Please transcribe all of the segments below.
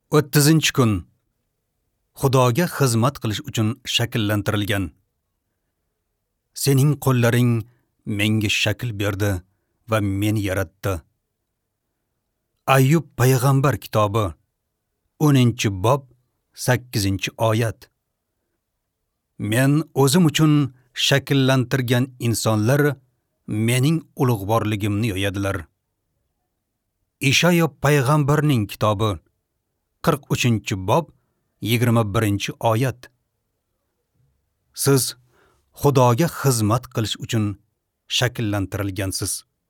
30-kun Xudoga xizmat qilish uchun shakllantirilgan. Sening qo'llaring menga shakl berdi va meni yaratdi. Ayyub payg'ambar kitobi 10-bob 8-oyat. Men o'zim uchun shakllantirgan insonlar mening ulug'vorligimni yoyadilar. Ishaya payg'ambarning kitobi 43-bob 21-oyat. Siz Xudoga xizmat qilish uchun shakllantirilgansiz.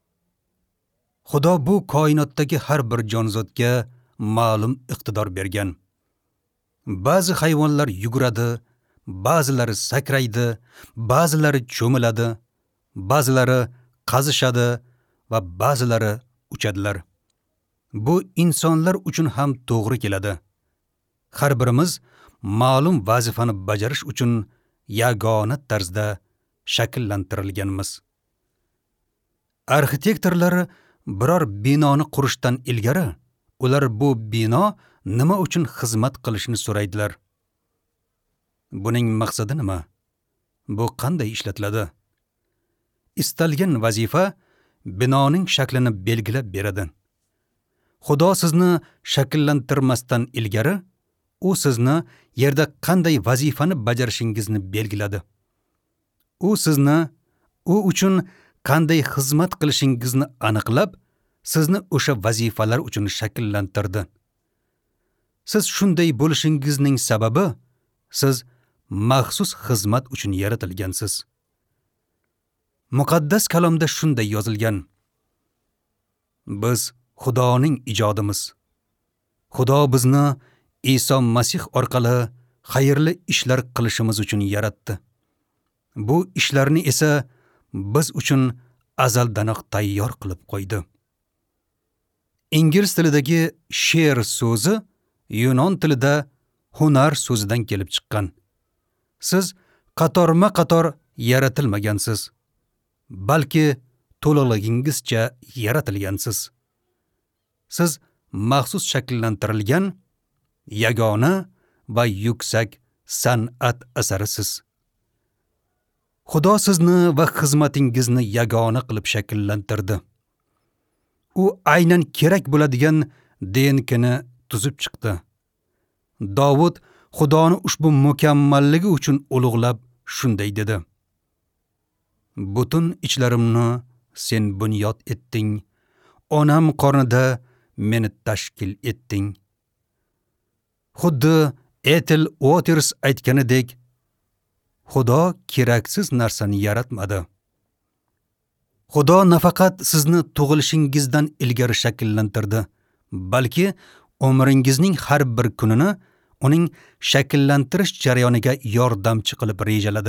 Xudo bu koinotdagi har bir jonzotga ma'lum iqtidor bergan. Ba'zi hayvonlar yuguradi, ba'zilari sakraydi, ba'zilari cho'miladi, ba'zilari qazishadi va ba'zilari uchadilar. Bu insonlar uchun ham to'g'ri keladi. Har birimiz ma'lum vazifani bajarish uchun yagona tarzda shakllantirilganmiz. Arxitektorlar biror binoni qurishdan ilgari ular bu bino nima uchun xizmat qilishini so'raydilar. Buning maqsadi nima? Bu qanday ishlatiladi? Istalgan vazifa binoning shaklini belgilab beradi. Xudo sizni shakllantirmasdan ilgari u sizni yerda qanday vazifani bajarishingizni belgiladi. U sizni u uchun qanday xizmat qilishingizni aniqlab, sizni o'sha vazifalar uchun shakllantirdi. Siz shunday bo'lishingizning sababi siz maxsus xizmat uchun yaratilgansiz. Muqaddas kalomda shunday yozilgan: Biz Xudoning ijodimiz. Xudo bizni Iso Masih orqali xayrli ishlar qilishimiz uchun yaratdi. Bu ishlarni esa biz uchun azaldanoq tayyor qilib qo'ydi. Ingliz tilidagi she'r so'zi Yunon tilida hunar so'zidan kelib chiqqan. Siz qatorma-qator yaratilmagansiz, balki to'liqligingizcha yaratilgansiz. Siz maxsus shakllantirilgan, yagona va yuksak san'at asarisiz. Xudo sizni va xizmatingizni yagona qilib shakllantirdi. U aynan kerak bo'ladigan DNKni tuzib chiqdi. Davud Xudoni ushbu mukammalligi uchun ulug'lab shunday dedi: Butun ichlarimni sen bunyod etding, onam qornida meni tashkil etding. Xuddi Ethel Waters aytganidek, Xudo keraksiz narsani yaratmadi. Xudo nafaqat sizni tug'ilishingizdan ilgari shakllantirdi, balki umringizning har bir kunini uning shakllantirish jarayoniga yordamchi qilib rejaladi.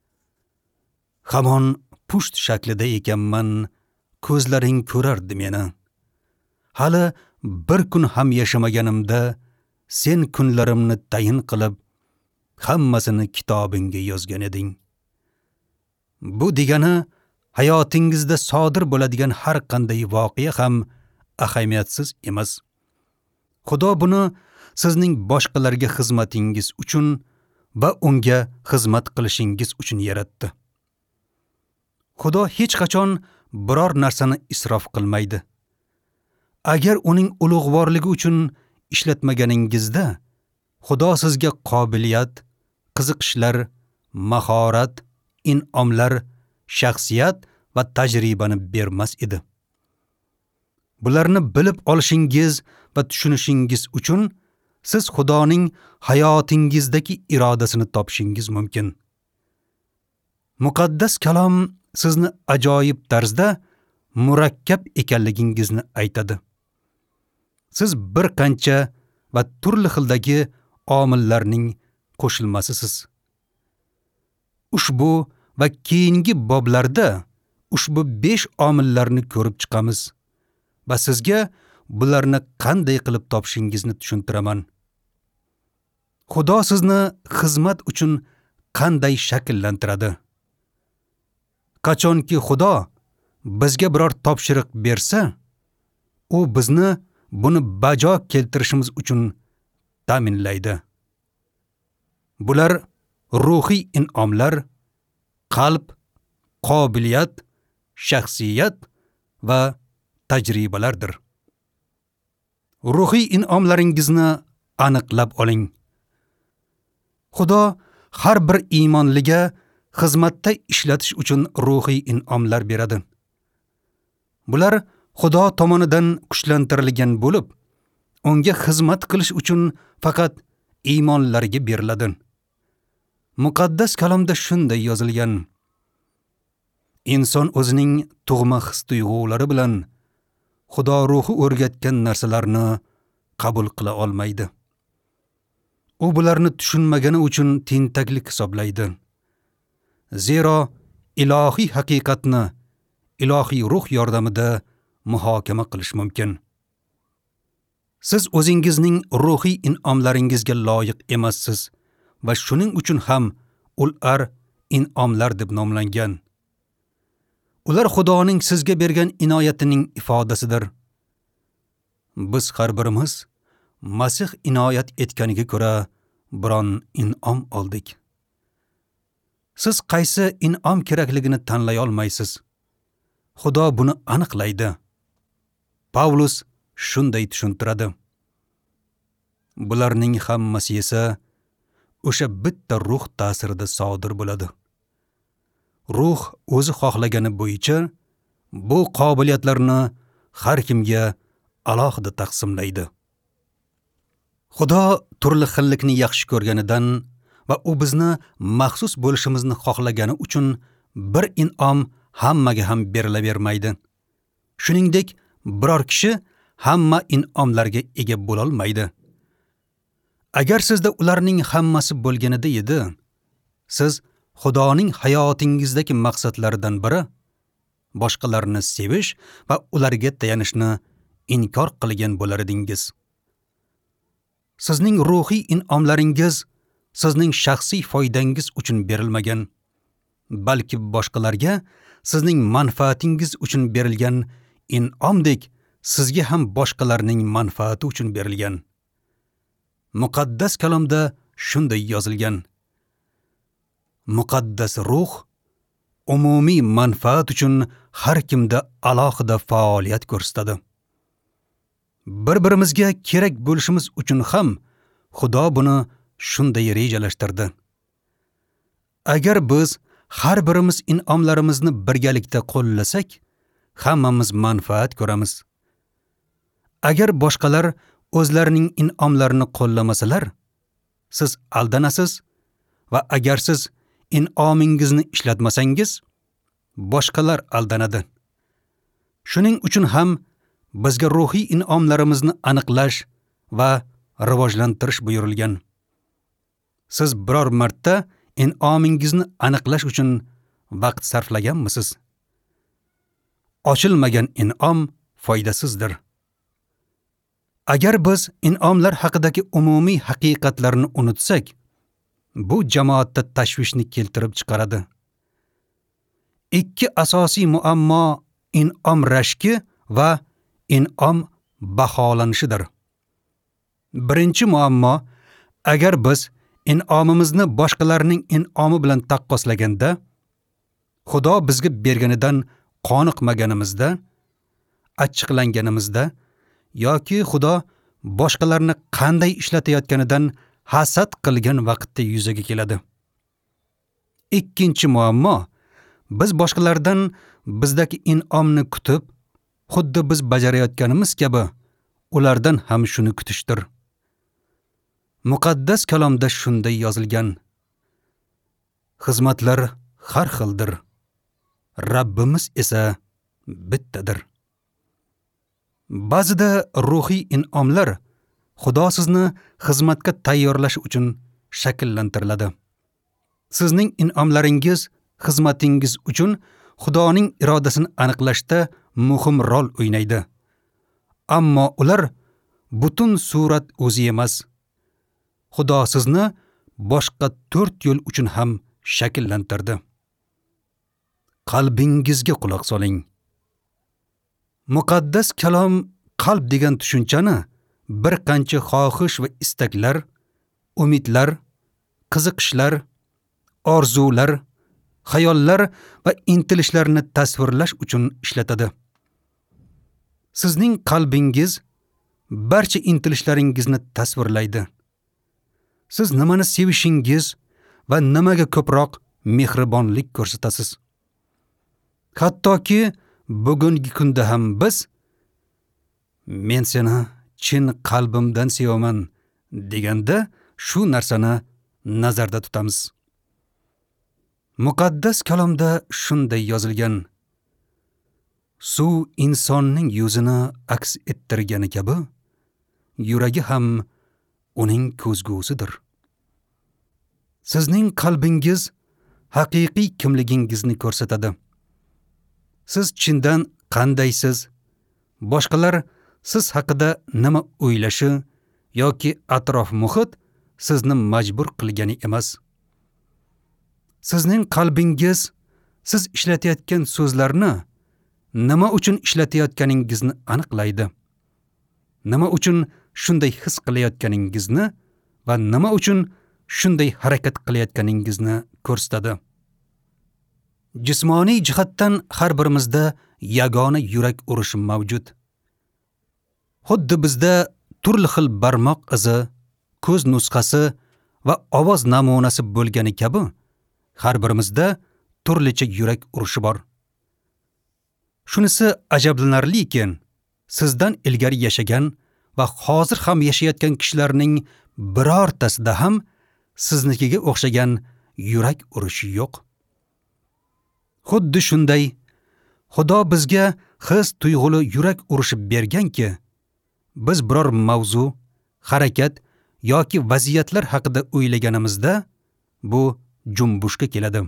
Hamon pusht shaklida ekanman, ko'zlaring ko'rardi meni. Hali bir kun ham yashamaganimda sen kunlarimni tayin qilib, hammasini kitobingga yozgan eding. Bu degani hayotingizda sodir bo'ladigan har qanday voqea ham ahamiyatsiz emas. Xudo buni sizning boshqalarga xizmatingiz uchun va unga xizmat qilishingiz uchun yaratdi. Xudo hech qachon biror narsani isrof qilmaydi. Agar uning ulug'vorligi uchun ishlatmaganingizda, Xudo sizga qobiliyat, qiziqishlar, mahorat, in'omlar, shaxsiyat va tajribani bermas edi. Bularni bilib olishingiz va tushunishingiz uchun siz Xudoning hayotingizdagi irodasini topishingiz mumkin. Muqaddas kalom sizni ajoyib tarzda murakkab ekanligingizni aytadi. Siz bir qancha va turli xildagi omillarning qo'shilmasisiz. Ushbu va keyingi boblarda ushbu 5 omillarni ko'rib chiqamiz va sizga bularni qanday qilib topishingizni tushuntiraman. Xudo sizni xizmat uchun qanday shakllantiradi? Qachonki Xudo bizga biror topshiriq bersa, u bizni buni bajo keltirishimiz uchun ta'minlaydi. Bular ruhiy in'omlar, qalb, qobiliyat, shaxsiyat va tajribalardir. Ruhiy in'omlaringizni aniqlab oling. Xudo har bir iymonliga xizmatda ishlatish uchun ruhiy in'omlar beradi. Bular Xudo tomonidan kuchlantirilgan bo'lib, unga xizmat qilish uchun faqat iymonlarga beriladi. Muqaddas kalomda shunday yozilgan: inson o'zining tug'ma his-tuyg'ulari bilan Xudo ruhi o'rgatgan narsalarni qabul qila olmaydi. U bularni tushunmagani uchun tentaklik hisoblaydi. Zero ilohiy haqiqatni ilohiy ruh yordamida muhokama qilish mumkin. Siz o'zingizning ruhiy in'omlaringizga loyiq emassiz va shuning uchun ham ular in'omlar deb nomlangan. Ular Xudoning sizga bergan inoyatining ifodasidir. Biz har birimiz Masih inoyat etganiga ko'ra biron in'om oldik. Siz qaysi in'om kerakligini tanlay olmaysiz. Xudo buni aniqlaydi. Pavlus shunday tushuntiradi. Bularning hammasi esa o'sha bitta ruh ta'sirida sodir bo'ladi. Ruh o'zi xohlagani bo'yicha bu qobiliyatlarni har kimga alohida taqsimlaydi. Xudo turli xillikni yaxshi ko'rganidan va u bizni maxsus bo'lishimizni xohlagani uchun bir in'om hammaga ham berilavermaydi. Shuningdek, biror kishi hamma in'omlarga ega bo'la olmaydi. Agar sizda ularning hammasi bo'lganida edi, siz Xudoning hayotingizdagi maqsadlaridan biri boshqalarni sevish va ularga tayanishni inkor qilgan bo'lar edingiz. Sizning ruhiy in'omlaringiz sizning shaxsiy foydangiz uchun berilmagan, balki boshqalarga sizning manfaatingiz uchun berilgan in'omdek sizga ham boshqalarning manfaati uchun berilgan. Muqaddas kalomda shunday yozilgan: muqaddas ruh umumiy manfaat uchun har kimda alohida faoliyat ko'rsatadi. Bir-birimizga kerak bo'lishimiz uchun ham Xudo buni shunday rejalashtirdi. Agar biz har birimiz in'omlarimizni birgalikda qo'llasak, hammamiz manfaat ko'ramiz. Agar boshqalar o'zlarining in'omlarini qo'llamasalar, siz aldanasiz va agar siz in'omingizni ishlatmasangiz, boshqalar aldanadi. Shuning uchun ham bizga ruhiy in'omlarimizni aniqlash va rivojlantirish buyurilgan. Siz biror marta in'omingizni aniqlash uchun vaqt sarflaganmisiz? Ochilmagan in'om foydasizdir. Agar biz in'omlar haqidagi umumiy haqiqatlarni unutsak, bu jamoatda tashvishni keltirib chiqaradi. Ikki asosiy muammo in'om rashki va in'om baholanishidir. Birinchi muammo, agar biz in'omimizni boshqalarning in'omi bilan taqqoslaganda, Xudo bizga berganidan qoniqmaganimizda, achchiqlanganimizda yoki Xudo boshqalarni qanday ishlatayotganidan hasad qilgan vaqtda yuzaga keladi. Ikkinchi muammo, biz boshqalardan bizdagi in'omni kutib, xuddi biz bajarayotganimiz kabi ulardan ham shuni kutishdir. Muqaddas kalomda shunday yozilgan: xizmatlar har xildir, Rabbimiz esa bittadir. Ba'zida ruhiy in'omlar Xudo sizni xizmatga tayyorlash uchun shakllantiriladi. Sizning in'omlaringiz xizmatingiz uchun Xudoning irodasini aniqlashda muhim rol o'ynaydi. Ammo ular butun surat o'zi emas. Xudo sizni boshqa 4 yo'l uchun ham shakllantirdi. Qalbingizga quloq soling. Muqaddas kalom qalb degan tushunchani bir qancha xohish va istaklar, umidlar, qiziqishlar, orzular, xayollar va intilishlarni tasvirlash uchun ishlatadi. Sizning qalbingiz barcha intilishlaringizni tasvirlaydi. Siz nimani sevishingiz va nimaga ko'proq mehribonlik ko'rsatasiz. Hattoki bugungi kunda ham biz men seni chin qalbimdan sevaman deganda shu narsani nazarda tutamiz. Muqaddas kalomda shunday yozilgan: suv insonning yuzini aks ettirgani kabi, yuragi ham uning ko'zgusidir. Sizning qalbingiz haqiqiy kimligingizni ko'rsatadi. Siz chindan qandaysiz, boshqalar siz haqida nima o'ylashi yoki atrof muhit sizni majbur qilgani emas. Sizning qalbingiz siz ishlatayotgan so'zlarni nima uchun ishlatayotganingizni aniqlaydi. Nima uchun shunday his qilayotganingizni va nima uchun shunday harakat qilayotganingizni ko'rsatadi. Jismoniy jihatdan har birimizda yagona yurak urishi mavjud. Xuddi bizda turli xil barmoq izi, ko'z nusxasi va ovoz namunasi bo'lgani kabi, har birimizda turlicha yurak urishi bor. Shunisi ajablanarlikin, sizdan ilgari yashagan va hozir ham yashayotgan kishilarning birortasida ham siznikiga o'xshagan yurak urishi yo'q. Xuddi shunday, Xudo bizga his tuyg'uli yurak urishi berganki, biz biror mavzu, harakat yoki vaziyatlar haqida o'ylaganimizda bu jumbushga keladi.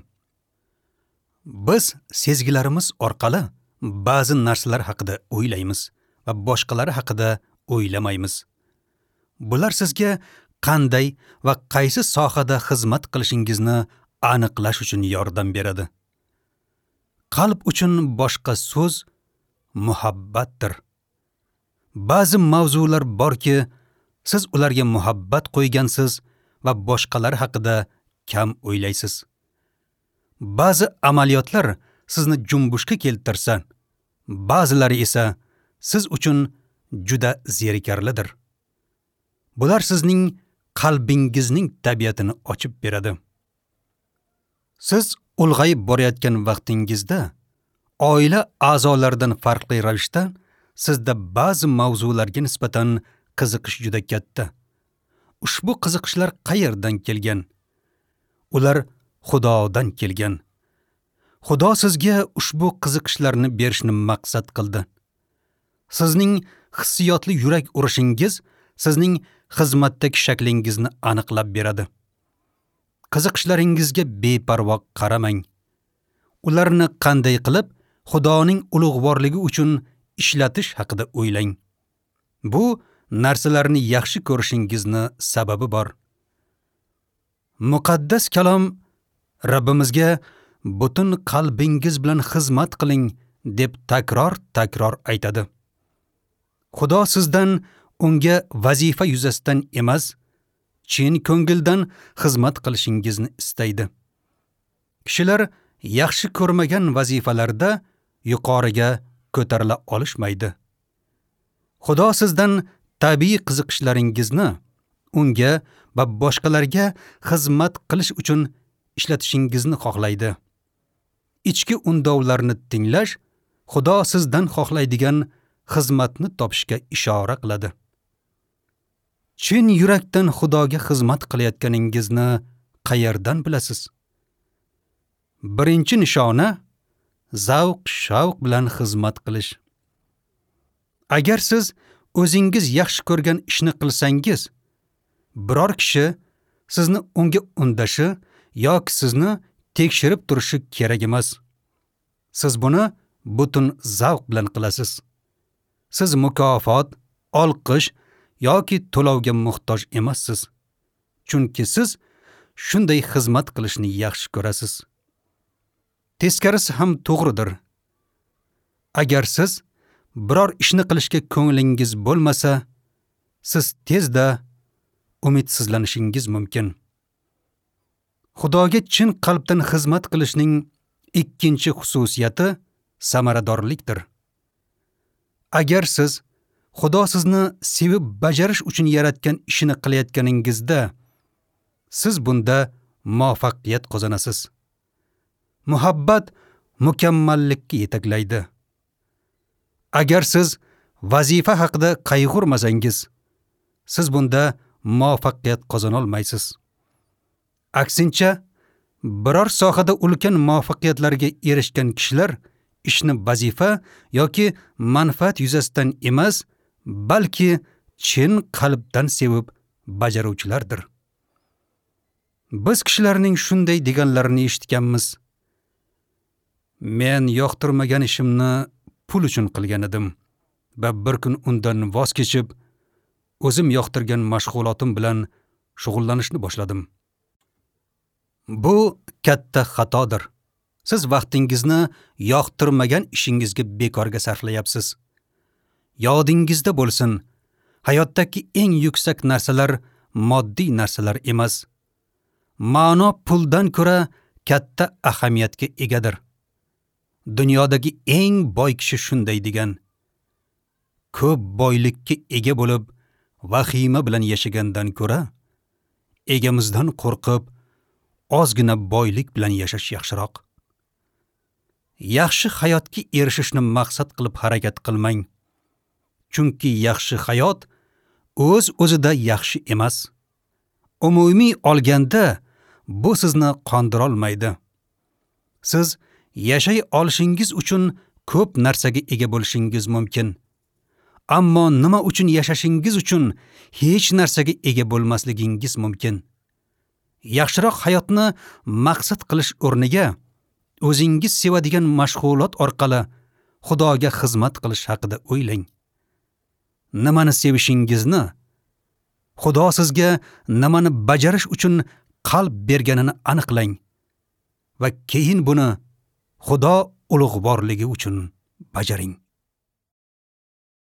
Biz sezgilarimiz orqali ba'zi narsalar haqida o'ylaymiz va boshqalari haqida o'ylamaymiz. Bular sizga qanday va qaysi sohada xizmat qilishingizni aniqlash uchun yordam beradi. Qalb uchun boshqa so'z muhabbatdir. Ba'zi mavzular borki, siz ularga muhabbat qo'ygansiz va boshqalar haqida kam o'ylaysiz. Ba'zi amaliyotlar sizni jumbushga keltirsa, ba'zilari esa siz uchun juda zerikarlidir. Bular sizning qalbingizning tabiatini ochib beradi. Siz ulg'ayib borayotgan vaqtingizda oila a'zolaridan farqli ravishda sizda ba'zi mavzularga nisbatan qiziqish juda katta. Ushbu qiziqishlar qayerdan kelgan? Ular Xudodan kelgan. Xudo sizga ushbu qiziqishlarni berishni maqsad qildi. Sizning hissiyotli yurak urishingiz sizning xizmatdagi shaklingizni aniqlab beradi. Qiziqishlaringizga beparvo qaramang. Ularni qanday qilib Xudoning ulug'vorligi uchun ishlatish haqida o'ylang. Bu narsalarni yaxshi ko'rishingizni sababi bor. Muqaddas kalom Rabbimizga butun qalbingiz bilan xizmat qiling deb takror aytadi. Xudo sizdan unga vazifa yuzasidan emas, chin ko'ngildan xizmat qilishingizni istaydi. Kishilar yaxshi ko'rmagan vazifalarda yuqoriga ko'tarila olishmaydi. Xudo sizdan tabiiy qiziqishlaringizni unga va boshqalarga xizmat qilish uchun ishlatishingizni xohlaydi. Ichki undovlarni tinglash Xudo sizdan xohlaydigan xizmatni topishga ishora qiladi. Chin yurakdan Xudoga xizmat qilayotganingizni qayerdan bilasiz? Birinchi nishona zavq-shavq bilan xizmat qilish. Agar siz o'zingiz yaxshi ko'rgan ishni qilsangiz, biror kishi sizni unga undashi yoki sizni tekshirib turishi kerak emas. Siz buni butun zavq bilan qilasiz. Siz mukofot, olqish yoki to'lovga muhtoj emassiz. Chunki siz shunday xizmat qilishni yaxshi ko'rasiz. Teskarisi ham to'g'ridir. Agar siz biror ishni qilishga ko'nglingiz bo'lmasa siz tezda umidsizlanishingiz mumkin. Xudoga chin qalbdan xizmat qilishning ikkinchi xususiyati samaradorlikdir. Agar siz Xudo sizni sevib bajarish uchun yaratgan ishini qilayotganingizda, siz bunda muvaffaqiyat qozonasiz. Muhabbat mukammallikka yetaklaydi. Agar siz vazifa haqida qayg'urmasangiz, siz bunda muvaffaqiyat qozona olmaysiz. Aksincha, biror sohada ulkan muvaffaqiyatlarga erishgan kishilar ishni vazifa yoki manfaat yuzasidan emas, balki chin qalbdan sevib bajaruvchilardir. Biz kishilarning shunday deganlarini eshitganmiz. Men yoqtirmagan ishimni pul uchun qilgan edim va bir kun undan voz kechib, o'zim yoqtirgan mashg'ulotim bilan shug'ullanishni boshladim. Bu katta xatodir. Siz vaqtingizni yoqtirmagan ishingizga bekorga sarflayapsiz. Yodingizda bo'lsin, hayotdagi eng yuksak narsalar moddiy narsalar emas. Ma'no puldan ko'ra katta ahamiyatga egadir. Dunyodagi eng boy kishi shunday degan: ko'p boylikka ega bo'lib, vahima bilan yashagandan ko'ra, egamizdan qo'rqib, ozgina boylik bilan yashash yaxshiroq. Yaxshi hayotga erishishni maqsad qilib harakat qilmang. Chunki yaxshi hayot o'z-o'zida yaxshi emas. Umumiy olganda bu sizni qondira olmaydi. Siz yashay olishingiz uchun ko'p narsaga ega bo'lishingiz mumkin. Ammo nima uchun yashashingiz uchun hech narsaga ega bo'lmasligingiz mumkin. Yaxshiroq hayotni maqsad qilish o'rniga o'zingiz sevadigan mashg'ulot orqali Xudoga xizmat qilish haqida o'ylang. Nimani sevishingizni, Xudo sizga nimani bajarish uchun qalb berganini aniqlang va keyin buni Xudo ulug'vorligi uchun bajaring.